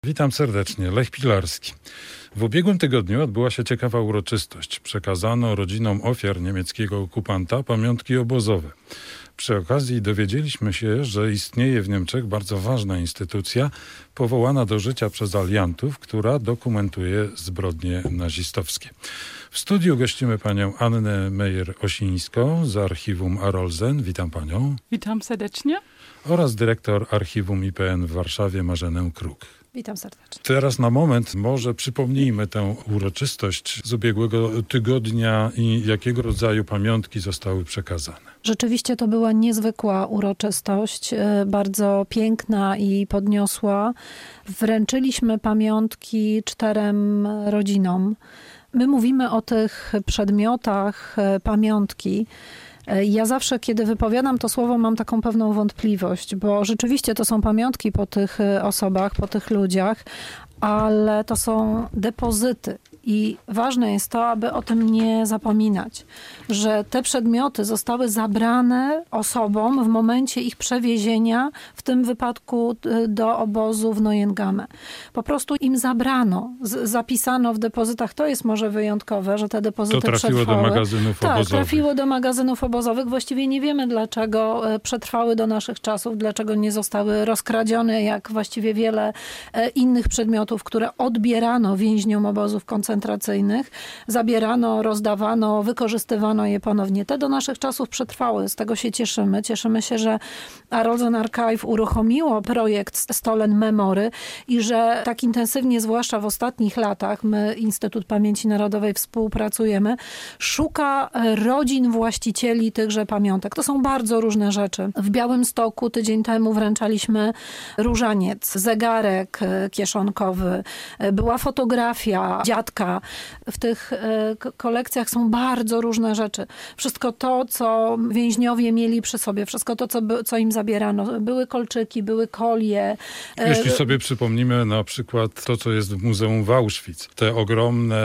Witam serdecznie, Lech Pilarski. W ubiegłym tygodniu odbyła się ciekawa uroczystość. Przekazano rodzinom ofiar niemieckiego okupanta pamiątki obozowe. Przy okazji dowiedzieliśmy się, że istnieje w Niemczech bardzo ważna instytucja powołana do życia przez aliantów, która dokumentuje zbrodnie nazistowskie. W studiu gościmy panią Annę Meyer-Osińską z archiwum Arolsen. Witam panią. Witam serdecznie. Oraz dyrektor archiwum IPN w Warszawie Marzenę Kruk. Witam serdecznie. Teraz na moment może przypomnijmy tę uroczystość z ubiegłego tygodnia i jakiego rodzaju pamiątki zostały przekazane. Rzeczywiście to była niezwykła uroczystość, bardzo piękna i podniosła. Wręczyliśmy pamiątki 4 rodzinom. My mówimy o tych przedmiotach pamiątki. Ja zawsze, kiedy wypowiadam to słowo, mam taką pewną wątpliwość, bo rzeczywiście to są pamiątki po tych osobach, po tych ludziach, ale to są depozyty. I ważne jest to, aby o tym nie zapominać, że te przedmioty zostały zabrane osobom w momencie ich przewiezienia, w tym wypadku do obozu w Neuengamme. Po prostu im zabrano, zapisano w depozytach. To jest może wyjątkowe, że te depozyty przetrwały. To trafiło do magazynów obozowych. Tak, trafiło do magazynów obozowych. Właściwie nie wiemy, dlaczego przetrwały do naszych czasów, dlaczego nie zostały rozkradzione, jak właściwie wiele innych przedmiotów, które odbierano więźniom obozów koncentracyjnych. Zabierano, rozdawano, wykorzystywano je ponownie. Te do naszych czasów przetrwały. Z tego się cieszymy. Cieszymy się, że Arolsen Archive uruchomiło projekt Stolen Memory i że tak intensywnie, zwłaszcza w ostatnich latach, my, Instytut Pamięci Narodowej, współpracujemy, szuka rodzin właścicieli tychże pamiątek. To są bardzo różne rzeczy. W Białymstoku tydzień temu wręczaliśmy różaniec, zegarek kieszonkowy, była fotografia dziadka. W tych kolekcjach są bardzo różne rzeczy. Wszystko to, co więźniowie mieli przy sobie, wszystko to, co im zabierano. Były kolczyki, były kolie. Jeśli sobie przypomnimy na przykład to, co jest w Muzeum w Auschwitz, te ogromne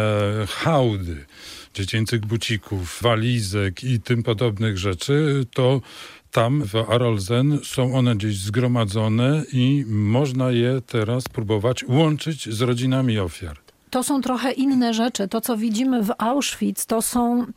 hałdy dziecięcych bucików, walizek i tym podobnych rzeczy, to tam w Arolsen są one gdzieś zgromadzone i można je teraz próbować łączyć z rodzinami ofiar. To są trochę inne rzeczy. To, co widzimy w Auschwitz, to są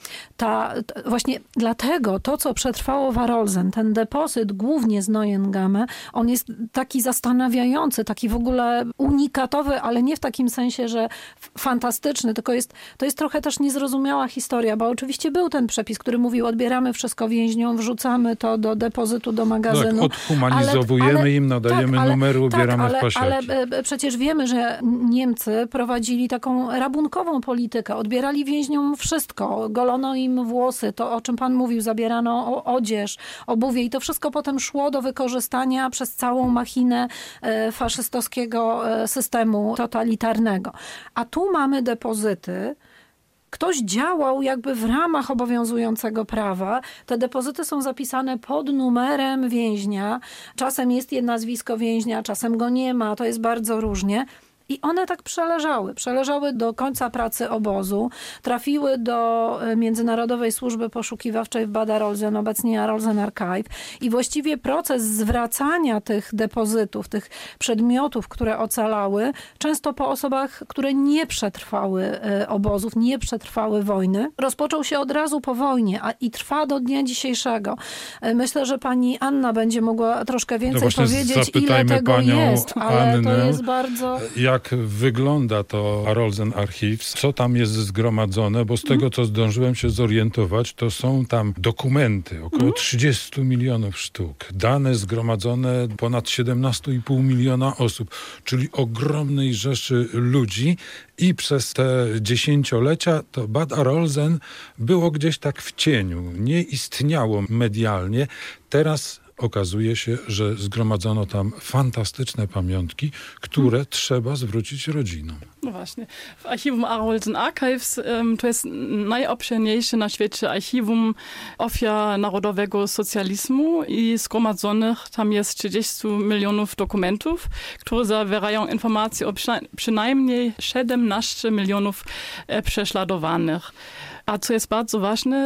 właśnie dlatego to, co przetrwało w Arolsen, ten depozyt głównie z Neuengamme, on jest taki zastanawiający, taki w ogóle unikatowy, ale nie w takim sensie, że fantastyczny, tylko to jest trochę też niezrozumiała historia, bo oczywiście był ten przepis, który mówił, odbieramy wszystko więźniom, wrzucamy to do depozytu, do magazynu. Tak, odhumanizowujemy im, nadajemy numery, ubieramy w pasiaki. Ale przecież wiemy, że Niemcy prowadzili taką rabunkową politykę. Odbierali więźniom wszystko. Golono im włosy, to o czym pan mówił, zabierano odzież, obuwie i to wszystko potem szło do wykorzystania przez całą machinę faszystowskiego systemu totalitarnego. A tu mamy depozyty. Ktoś działał jakby w ramach obowiązującego prawa. Te depozyty są zapisane pod numerem więźnia. Czasem jest nazwisko więźnia, czasem go nie ma. To jest bardzo różnie. I one tak przeleżały do końca pracy obozu, trafiły do Międzynarodowej Służby Poszukiwawczej w Bad Arolsen, obecnie Arolsen Archive. I właściwie proces zwracania tych depozytów, tych przedmiotów, które ocalały, często po osobach, które nie przetrwały obozów, nie przetrwały wojny, rozpoczął się od razu po wojnie i trwa do dnia dzisiejszego. Myślę, że pani Anna będzie mogła troszkę więcej powiedzieć, ile tego jest, ale Annę, to jest bardzo... Jak wygląda to Arolsen Archives? Co tam jest zgromadzone? Bo z tego, co zdążyłem się zorientować, to są tam dokumenty, około 30 milionów sztuk. Dane zgromadzone ponad 17,5 miliona osób, czyli ogromnej rzeszy ludzi. I przez te dziesięciolecia to Bad Arolsen było gdzieś tak w cieniu. Nie istniało medialnie. Teraz okazuje się, że zgromadzono tam fantastyczne pamiątki, które trzeba zwrócić rodzinom. No właśnie. W archiwum Arolsen Archives to jest najobszerniejsze na świecie archiwum ofiar narodowego socjalizmu i zgromadzonych tam jest 30 milionów dokumentów, które zawierają informacje o przynajmniej 17 milionów prześladowanych. A co jest bardzo ważne,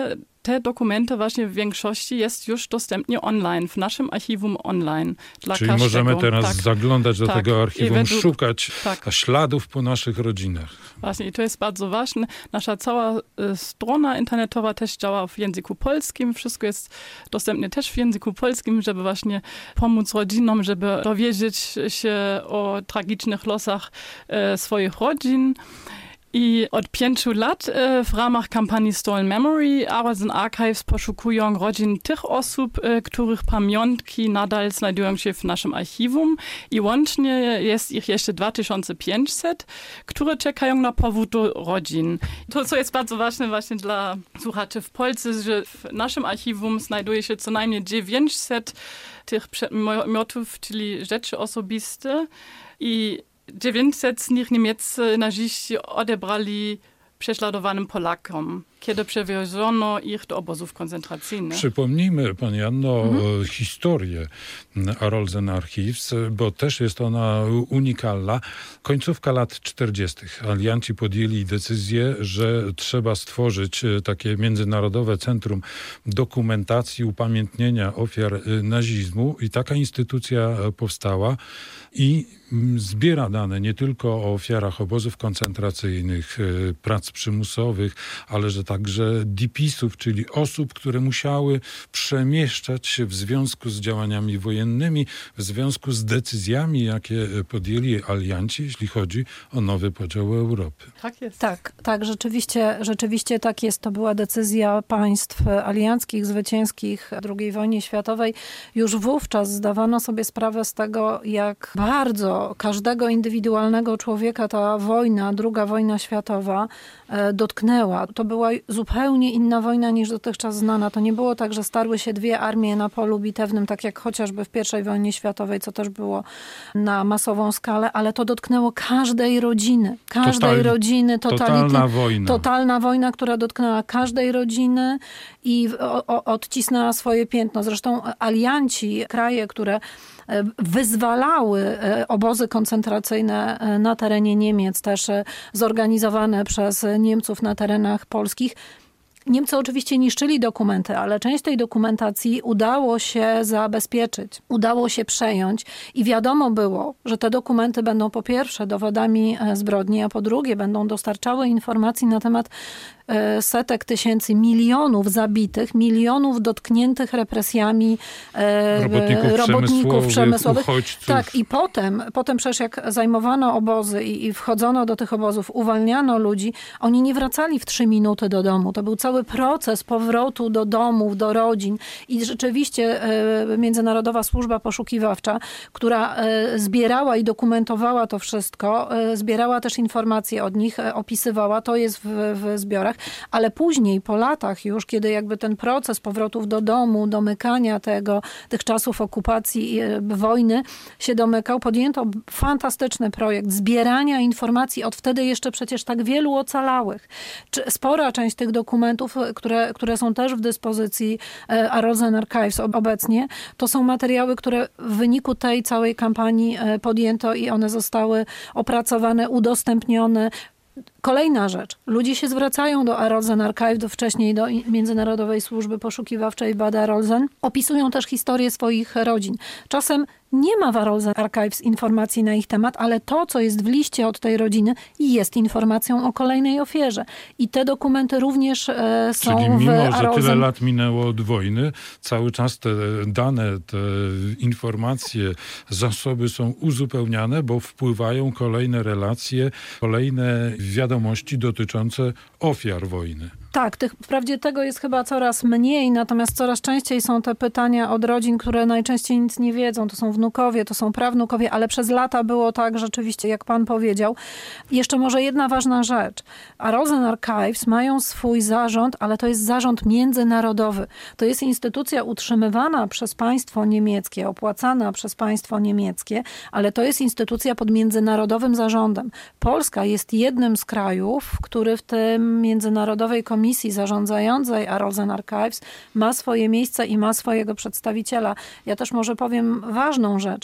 te dokumenty właśnie w większości jest już dostępnie online, w naszym archiwum online. Dla Czyli każdego. możemy teraz zaglądać do tego archiwum, szukać śladów po naszych rodzinach. Właśnie, i to jest bardzo ważne. Nasza cała strona internetowa też działa w języku polskim. Wszystko jest dostępne też w języku polskim, żeby właśnie pomóc rodzinom, żeby dowiedzieć się o tragicznych losach swoich rodzin. I od 5 lat w ramach kampanii Stolen Memory Arolsen Archives poszukują rodzin tych osób, których pamiątki nadal znajdują się w naszym archiwum. I łącznie jest ich jeszcze 2500, które czekają na powrót do rodzin. To, co jest bardzo ważne właśnie dla słuchaczy w Polsce, że w naszym archiwum znajduje się co najmniej 900 tych przedmiotów, czyli rzeczy osobiste. I 900 z nich niemieccy naziści odebrali prześladowanym Polakom, kiedy przewieziono ich do obozów koncentracyjnych. Przypomnijmy, pani Anno, historię Arolsen Archives, bo też jest ona unikalna. Końcówka lat 40. Alianci podjęli decyzję, że trzeba stworzyć takie międzynarodowe centrum dokumentacji, upamiętnienia ofiar nazizmu i taka instytucja powstała i zbiera dane nie tylko o ofiarach obozów koncentracyjnych, prac przymusowych, ale że także DP-sów, czyli osób, które musiały przemieszczać się w związku z działaniami wojennymi, w związku z decyzjami, jakie podjęli alianci, jeśli chodzi o nowy podział Europy. Tak jest. Tak, rzeczywiście tak jest. To była decyzja państw alianckich, zwycięskich w II wojnie światowej. Już wówczas zdawano sobie sprawę z tego, jak bardzo każdego indywidualnego człowieka ta wojna, II wojna światowa dotknęła. To była zupełnie inna wojna niż dotychczas znana. To nie było tak, że starły się dwie armie na polu bitewnym, tak jak chociażby w I wojnie światowej, co też było na masową skalę, ale to dotknęło każdej rodziny. Totalna wojna, która dotknęła każdej rodziny i odcisnęła swoje piętno. Zresztą alianci, kraje, które wyzwalały obozy koncentracyjne na terenie Niemiec, też zorganizowane przez Niemców na terenach polskich. Niemcy oczywiście niszczyli dokumenty, ale część tej dokumentacji udało się zabezpieczyć, udało się przejąć i wiadomo było, że te dokumenty będą po pierwsze dowodami zbrodni, a po drugie będą dostarczały informacji na temat setek tysięcy, milionów zabitych, milionów dotkniętych represjami robotników przemysłowych. Uchodźców. Tak, i potem przecież jak zajmowano obozy i wchodzono do tych obozów, uwalniano ludzi, oni nie wracali w 3 minuty do domu. To był cały proces powrotu do domów, do rodzin i rzeczywiście Międzynarodowa Służba Poszukiwawcza, która zbierała i dokumentowała to wszystko, zbierała też informacje od nich, opisywała, to jest w zbiorach, ale później, po latach już, kiedy jakby ten proces powrotów do domu, domykania tych czasów okupacji, wojny się domykał, podjęto fantastyczny projekt zbierania informacji od wtedy jeszcze przecież tak wielu ocalałych. Spora część tych dokumentów, które są też w dyspozycji Arolsen Archives obecnie, to są materiały, które w wyniku tej całej kampanii podjęto i one zostały opracowane, udostępnione. Kolejna rzecz. Ludzie się zwracają do Arolsen Archive, wcześniej do Międzynarodowej Służby Poszukiwawczej Bad Arolsen. Opisują też historię swoich rodzin. Czasem nie ma w Arolsen Archives informacji na ich temat, ale to, co jest w liście od tej rodziny, jest informacją o kolejnej ofierze. I te dokumenty również są Czyli mimo, w Arolsen. że tyle lat minęło od wojny, cały czas te dane, te informacje, zasoby są uzupełniane, bo wpływają kolejne relacje, kolejne wiadomości dotyczące ofiar wojny. Tak, wprawdzie tego jest chyba coraz mniej, natomiast coraz częściej są te pytania od rodzin, które najczęściej nic nie wiedzą. To są wnukowie, to są prawnukowie, ale przez lata było tak rzeczywiście, jak pan powiedział. Jeszcze może jedna ważna rzecz. Arolsen Archives mają swój zarząd, ale to jest zarząd międzynarodowy. To jest instytucja utrzymywana przez państwo niemieckie, opłacana przez państwo niemieckie, ale to jest instytucja pod międzynarodowym zarządem. Polska jest jednym z krajów, który w tym międzynarodowej komisji zarządzającej Arolsen Archives ma swoje miejsce i ma swojego przedstawiciela. Ja też może powiem ważną rzecz.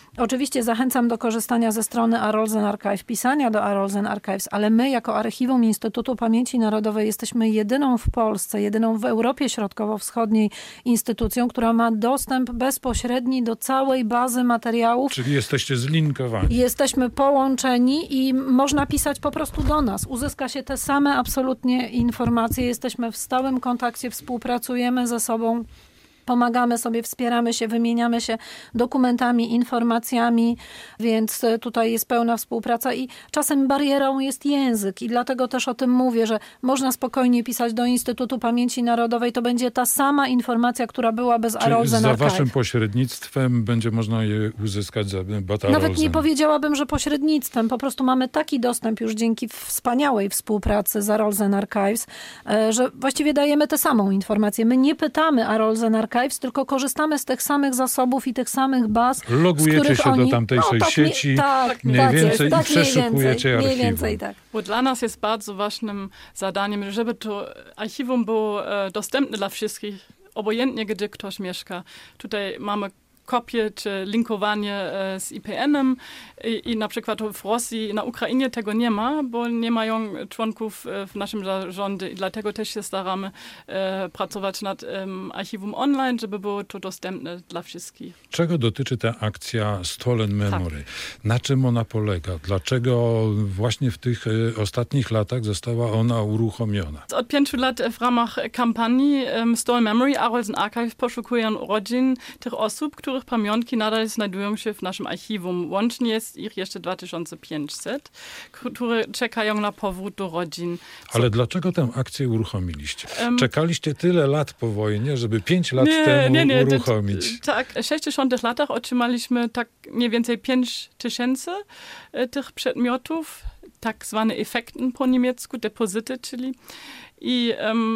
Oczywiście zachęcam do korzystania ze strony Arolsen Archive, pisania do Arolsen Archives, ale my jako Archiwum Instytutu Pamięci Narodowej jesteśmy jedyną w Polsce, jedyną w Europie Środkowo-Wschodniej instytucją, która ma dostęp bezpośredni do całej bazy materiałów. Czyli jesteście zlinkowani. Jesteśmy połączeni i można pisać po prostu do nas. Uzyska się te same absolutnie informacje. Jesteśmy w stałym kontakcie, współpracujemy ze sobą. Pomagamy sobie, wspieramy się, wymieniamy się dokumentami, informacjami, więc tutaj jest pełna współpraca i czasem barierą jest język i dlatego też o tym mówię, że można spokojnie pisać do Instytutu Pamięci Narodowej, to będzie ta sama informacja, która była bez Arolsen Archive. Za waszym pośrednictwem będzie można je uzyskać za Bad Nawet nie powiedziałabym, że pośrednictwem, po prostu mamy taki dostęp już dzięki wspaniałej współpracy z Arolsen Archives, że właściwie dajemy tę samą informację. My nie pytamy Arolsen Archives, tylko korzystamy z tych samych zasobów i tych samych baz, logujecie się do tamtejszej sieci, mniej więcej i przeszukujecie archiwum. Mniej więcej, tak. Bo dla nas jest bardzo ważnym zadaniem, żeby to archiwum było dostępne dla wszystkich, obojętnie gdzie ktoś mieszka. Tutaj mamy kopie czy linkowanie z IPN-em i na przykład w Rosji, na Ukrainie tego nie ma, bo nie mają członków w naszym zarządzie i dlatego też się staramy pracować nad archiwum online, żeby było to dostępne dla wszystkich. Czego dotyczy ta akcja Stolen Memory? Tak. Na czym ona polega? Dlaczego właśnie w tych ostatnich latach została ona uruchomiona? Od 5 lat w ramach kampanii Stolen Memory Arolsen Archive poszukują rodzin tych osób, których pamiątki nadal znajdują się w naszym archiwum. Łącznie jest ich jeszcze 2500, które czekają na powrót do rodzin. Ale dlaczego tę akcję uruchomiliście? Czekaliście tyle lat po wojnie, żeby 5 lat temu uruchomić. Tak, w 60 latach otrzymaliśmy tak mniej więcej 5000 tych przedmiotów, tak zwane Effekten po niemiecku, depozyty, czyli i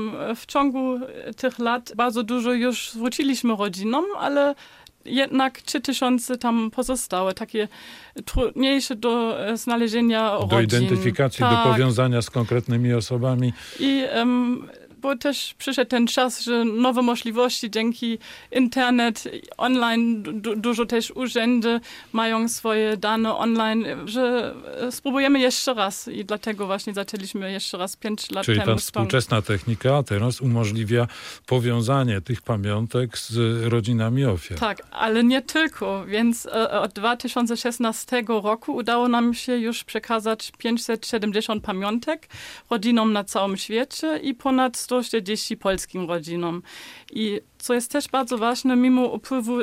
w ciągu tych lat bardzo dużo już zwróciliśmy rodzinom, ale jednak 3000 tam pozostały, takie trudniejsze do znalezienia rodzin. Do identyfikacji, tak. Do powiązania z konkretnymi osobami. I bo też przyszedł ten czas, że nowe możliwości dzięki internet, online, dużo też urzędy mają swoje dane online, że spróbujemy jeszcze raz i dlatego właśnie zaczęliśmy jeszcze raz 5 lat temu. Czyli ta współczesna technika teraz umożliwia powiązanie tych pamiątek z rodzinami ofiar. Tak, ale nie tylko, więc od 2016 roku udało nam się już przekazać 570 pamiątek rodzinom na całym świecie i ponad 140 polskim rodzinom. I co jest też bardzo ważne, mimo upływu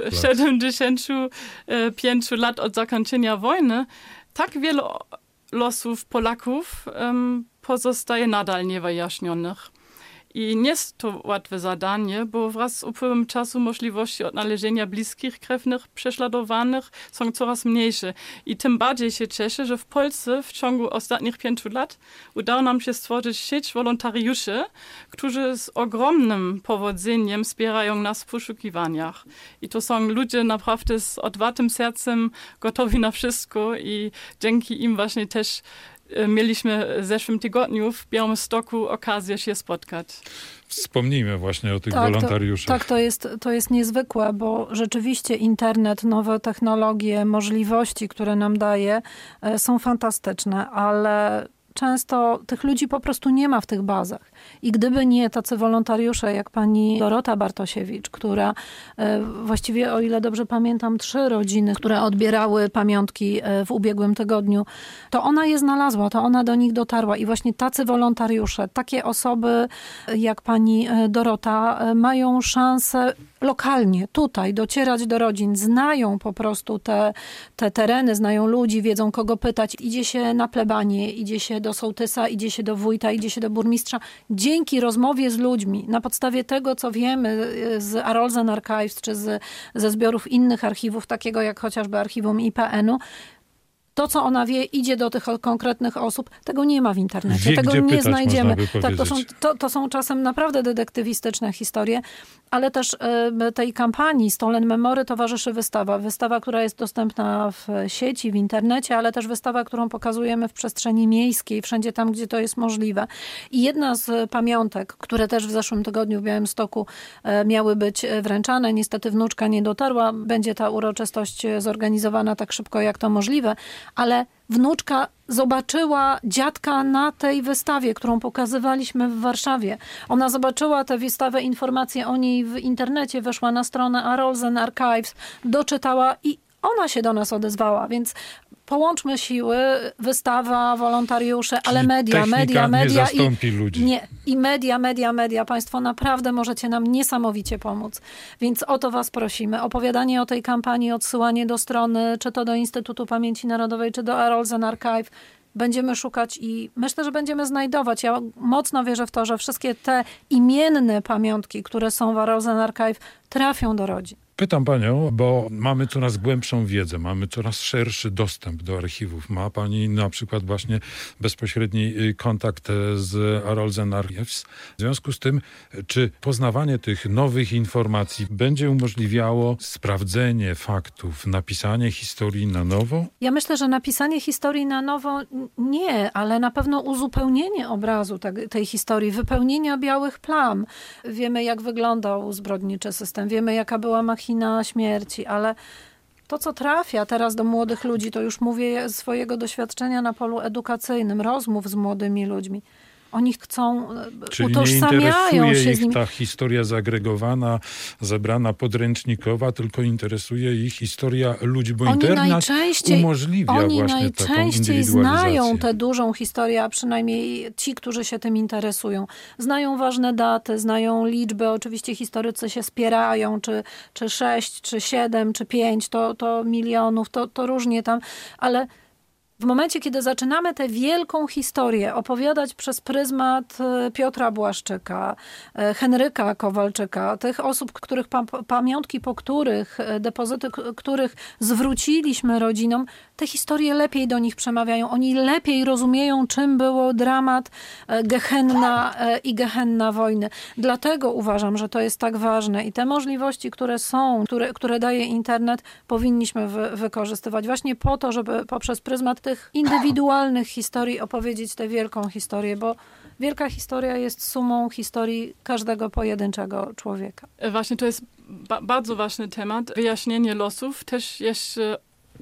75 lat od zakończenia wojny, tak wiele losów Polaków pozostaje nadal niewyjaśnionych. I nie jest to łatwe zadanie, bo wraz z upływem czasu możliwości odnalezienia bliskich, krewnych, prześladowanych są coraz mniejsze. I tym bardziej się cieszę, że w Polsce w ciągu ostatnich 5 lat udało nam się stworzyć sieć wolontariuszy, którzy z ogromnym powodzeniem wspierają nas w poszukiwaniach. I to są ludzie naprawdę z otwartym sercem, gotowi na wszystko i dzięki im właśnie też mieliśmy w zeszłym tygodniu w Białymstoku okazję się spotkać. Wspomnijmy właśnie o tych wolontariuszach. To jest niezwykłe, bo rzeczywiście internet, nowe technologie, możliwości, które nam daje, są fantastyczne, ale często tych ludzi po prostu nie ma w tych bazach. I gdyby nie tacy wolontariusze jak pani Dorota Bartosiewicz, która właściwie, o ile dobrze pamiętam, 3 rodziny, które odbierały pamiątki w ubiegłym tygodniu, to ona je znalazła, to ona do nich dotarła. I właśnie tacy wolontariusze, takie osoby jak pani Dorota mają szansę lokalnie, tutaj docierać do rodzin, znają po prostu te tereny, znają ludzi, wiedzą kogo pytać. Idzie się na plebanie, idzie się do sołtysa, idzie się do wójta, idzie się do burmistrza. Dzięki rozmowie z ludźmi, na podstawie tego, co wiemy z Arolsen Archives, czy ze zbiorów innych archiwów, takiego jak chociażby archiwum IPN-u, to, co ona wie, idzie do tych konkretnych osób. Tego nie ma w internecie. Wie, tego gdzie nie pytać, znajdziemy. można by Tak, powiedzieć. to są czasem naprawdę detektywistyczne historie, ale też tej kampanii Stolen Memory towarzyszy wystawa. Wystawa, która jest dostępna w sieci, w internecie, ale też wystawa, którą pokazujemy w przestrzeni miejskiej, wszędzie tam, gdzie to jest możliwe. I jedna z pamiątek, które też w zeszłym tygodniu w Białymstoku miały być wręczane, niestety wnuczka nie dotarła, będzie ta uroczystość zorganizowana tak szybko, jak to możliwe, ale wnuczka zobaczyła dziadka na tej wystawie, którą pokazywaliśmy w Warszawie. Ona zobaczyła tę wystawę, informacje o niej w internecie, weszła na stronę Arolsen Archives, doczytała i ona się do nas odezwała, więc połączmy siły, wystawa, wolontariusze, ale media nie zastąpi ludzi. Nie, i media. Państwo naprawdę możecie nam niesamowicie pomóc. Więc o to was prosimy. Opowiadanie o tej kampanii, odsyłanie do strony, czy to do Instytutu Pamięci Narodowej, czy do Arolsen Archive. Będziemy szukać i myślę, że będziemy znajdować. Ja mocno wierzę w to, że wszystkie te imienne pamiątki, które są w Arolsen Archive, trafią do rodzin. Pytam panią, bo mamy coraz głębszą wiedzę, mamy coraz szerszy dostęp do archiwów. Ma pani na przykład właśnie bezpośredni kontakt z Arolsen Archives. W związku z tym, czy poznawanie tych nowych informacji będzie umożliwiało sprawdzenie faktów, napisanie historii na nowo? Ja myślę, że napisanie historii na nowo nie, ale na pewno uzupełnienie obrazu tej historii, wypełnienia białych plam. Wiemy, jak wyglądał zbrodniczy system, wiemy, jaka była machina śmierci, ale to, co trafia teraz do młodych ludzi, to już mówię swojego doświadczenia na polu edukacyjnym, rozmów z młodymi ludźmi. Oni chcą, czyli utożsamiają nie się z interesuje nim. ich ta historia zagregowana, zebrana, podręcznikowa, tylko interesuje ich historia ludzi, bo internet umożliwia właśnie taką indywidualizację. Oni najczęściej znają tę dużą historię, a przynajmniej ci, którzy się tym interesują. Znają ważne daty, znają liczby. Oczywiście historycy się spierają, czy 6, czy 7, czy 5, to milionów, to różnie tam, ale w momencie, kiedy zaczynamy tę wielką historię opowiadać przez pryzmat Piotra Błaszczyka, Henryka Kowalczyka, tych osób, których pamiątki po których, depozyty których zwróciliśmy rodzinom, te historie lepiej do nich przemawiają. Oni lepiej rozumieją, czym było dramat Gehenna i Gehenna wojny. Dlatego uważam, że to jest tak ważne i te możliwości, które są, które daje internet, powinniśmy wykorzystywać właśnie po to, żeby poprzez pryzmat tych indywidualnych historii opowiedzieć tę wielką historię, bo wielka historia jest sumą historii każdego pojedynczego człowieka. Właśnie to jest bardzo ważny temat. Wyjaśnienie losów też jeszcze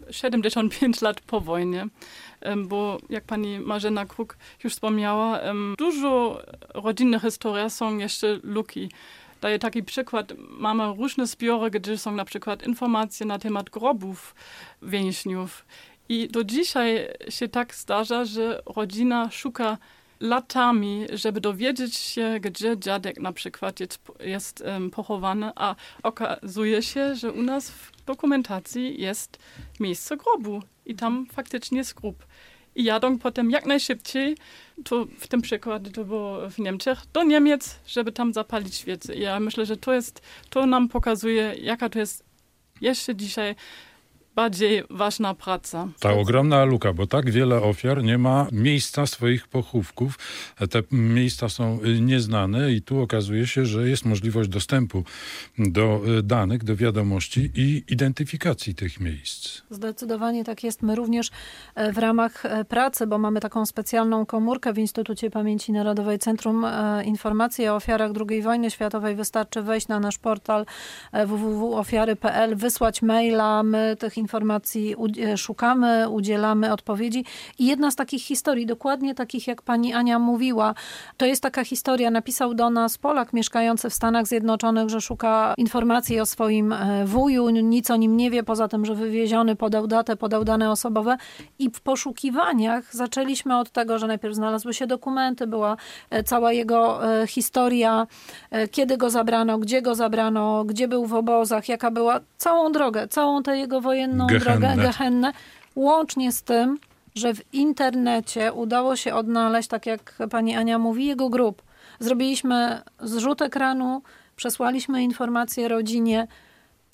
75 lat po wojnie, bo jak pani Marzena Kruk już wspomniała, dużo rodzinnych historii są jeszcze luki. Daję taki przykład. Mamy różne zbiory, gdzie są na przykład informacje na temat grobów więźniów. I do dzisiaj się tak zdarza, że rodzina szuka latami, żeby dowiedzieć się, gdzie dziadek na przykład jest pochowany, a okazuje się, że u nas w dokumentacji jest miejsce grobu i tam faktycznie jest grób. I jadą potem jak najszybciej, to w tym przykładzie to było w Niemczech, do Niemiec, żeby tam zapalić świece. I ja myślę, że to nam pokazuje, jaka to jest jeszcze dzisiaj bardziej ważna praca. Ta ogromna luka, bo tak wiele ofiar nie ma miejsca swoich pochówków. Te miejsca są nieznane i tu okazuje się, że jest możliwość dostępu do danych, do wiadomości i identyfikacji tych miejsc. Zdecydowanie tak jest. My również w ramach pracy, bo mamy taką specjalną komórkę w Instytucie Pamięci Narodowej, Centrum Informacji o Ofiarach II wojny światowej. Wystarczy wejść na nasz portal www.ofiary.pl, wysłać maila, my tych informacji szukamy, udzielamy odpowiedzi. I jedna z takich historii, dokładnie takich jak pani Ania mówiła, to jest taka historia, napisał do nas Polak mieszkający w Stanach Zjednoczonych, że szuka informacji o swoim wuju, nic o nim nie wie, poza tym, że wywieziony, podał datę, podał dane osobowe i w poszukiwaniach zaczęliśmy od tego, że najpierw znalazły się dokumenty, była cała jego historia, kiedy go zabrano, gdzie był w obozach, jaka była całą drogę, całą tę jego wojenną drogę, Gehennę, łącznie z tym, że w internecie udało się odnaleźć, tak jak pani Ania mówi, jego grób. Zrobiliśmy zrzut ekranu, przesłaliśmy informację rodzinie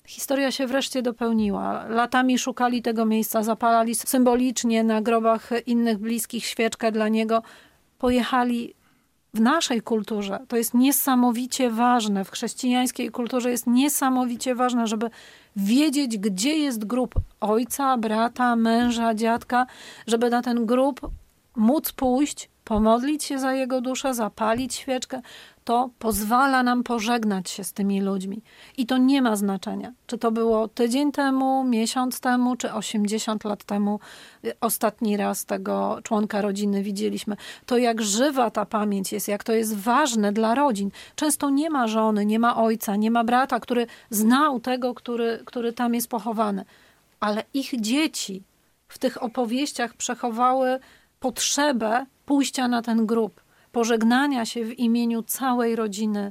Historia się wreszcie dopełniła. Latami szukali tego miejsca, zapalali symbolicznie na grobach innych bliskich świeczkę dla niego. Pojechali w naszej kulturze. To jest niesamowicie ważne. W chrześcijańskiej kulturze jest niesamowicie ważne, żeby wiedzieć, gdzie jest grób ojca, brata, męża, dziadka, żeby na ten grób móc pójść, pomodlić się za jego duszę, zapalić świeczkę. To pozwala nam pożegnać się z tymi ludźmi. I to nie ma znaczenia, czy to było tydzień temu, miesiąc temu, czy 80 lat temu ostatni raz tego członka rodziny widzieliśmy. To jak żywa ta pamięć jest, jak to jest ważne dla rodzin. Często nie ma żony, nie ma ojca, nie ma brata, który znał tego, który tam jest pochowany. Ale ich dzieci w tych opowieściach przechowały potrzebę pójścia na ten grób, pożegnania się w imieniu całej rodziny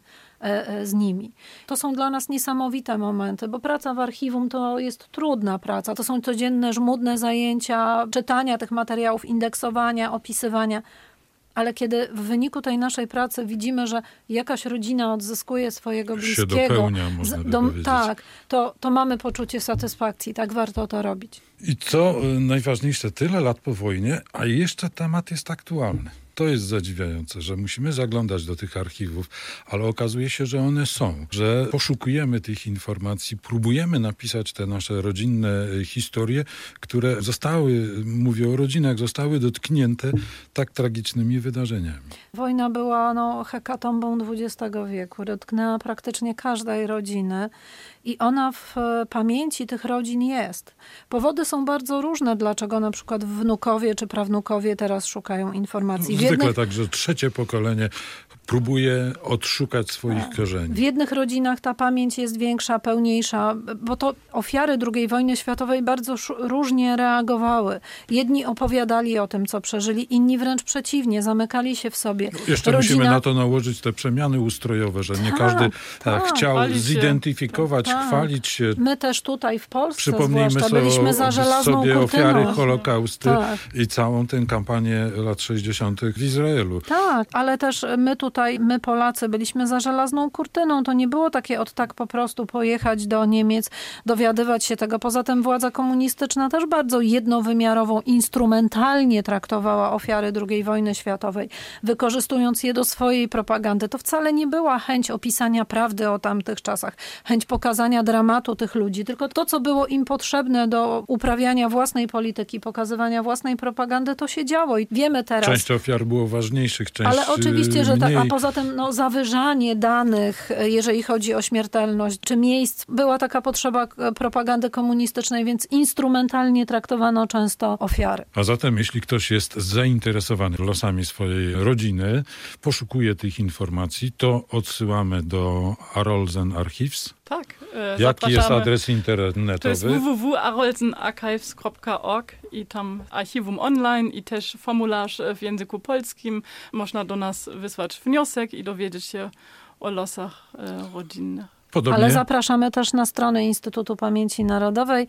z nimi. To są dla nas niesamowite momenty, bo praca w archiwum to jest trudna praca. To są codzienne, żmudne zajęcia, czytania tych materiałów, indeksowania, opisywania. Ale kiedy w wyniku tej naszej pracy widzimy, że jakaś rodzina odzyskuje swojego bliskiego, się dopełnia, można by powiedzieć. Tak, to mamy poczucie satysfakcji. Tak warto to robić. I co najważniejsze, tyle lat po wojnie, a jeszcze temat jest aktualny. To jest zadziwiające, że musimy zaglądać do tych archiwów, ale okazuje się, że one są, że poszukujemy tych informacji, próbujemy napisać te nasze rodzinne historie, które zostały, mówię o rodzinach, zostały dotknięte tak tragicznymi wydarzeniami. Wojna była hekatombą XX wieku, dotknęła praktycznie każdej rodziny i ona w pamięci tych rodzin jest. Powody są bardzo różne, dlaczego na przykład wnukowie czy prawnukowie teraz szukają informacji. Zwykle także trzecie pokolenie próbuje odszukać swoich korzeni. W jednych rodzinach ta pamięć jest większa, pełniejsza, bo to ofiary II wojny światowej bardzo różnie reagowały. Jedni opowiadali o tym, co przeżyli, inni wręcz przeciwnie, zamykali się w sobie. Jeszcze musimy na to nałożyć te przemiany ustrojowe, że nie każdy chciał zidentyfikować, chwalić się. My też tutaj w Polsce przypomnijmy byliśmy za żelazną sobie kurtyną. Ofiary Holokaustu i całą tę kampanię lat 60. w Izraelu. Tak, ale też my Polacy byliśmy za żelazną kurtyną. To nie było takie tak po prostu pojechać do Niemiec, dowiadywać się tego. Poza tym władza komunistyczna też bardzo jednowymiarowo, instrumentalnie traktowała ofiary II wojny światowej, wykorzystując je do swojej propagandy. To wcale nie była chęć opisania prawdy o tamtych czasach, chęć pokazania dramatu tych ludzi, tylko to, co było im potrzebne do uprawiania własnej polityki, pokazywania własnej propagandy, to się działo i wiemy teraz. Część ofiar było ważniejszych, część ale oczywiście, że mniej. tak. A poza tym zawyżanie danych, jeżeli chodzi o śmiertelność, czy miejsc, była taka potrzeba propagandy komunistycznej, więc instrumentalnie traktowano często ofiary. A zatem, jeśli ktoś jest zainteresowany losami swojej rodziny, poszukuje tych informacji, to odsyłamy do Arolsen Archives. Tak. Jaki jest adres internetowy? To jest www.arolsenarchives.org i tam archiwum online i też formularz w języku polskim. Można do nas wysłać wniosek i dowiedzieć się o losach rodzinnych. Podobnie. Ale zapraszamy też na stronę Instytutu Pamięci Narodowej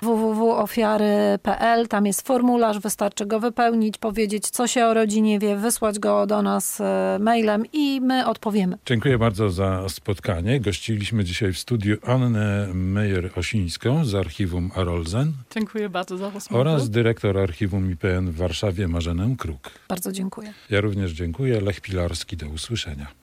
www.ofiary.pl. Tam jest formularz, wystarczy go wypełnić, powiedzieć, co się o rodzinie wie, wysłać go do nas mailem i my odpowiemy. Dziękuję bardzo za spotkanie. Gościliśmy dzisiaj w studiu Annę Meyer-Osińską z archiwum Arolsen. Dziękuję bardzo za rozmowę. Oraz dyrektor archiwum IPN w Warszawie Marzenę Kruk. Bardzo dziękuję. Ja również dziękuję. Lech Pilarski, do usłyszenia.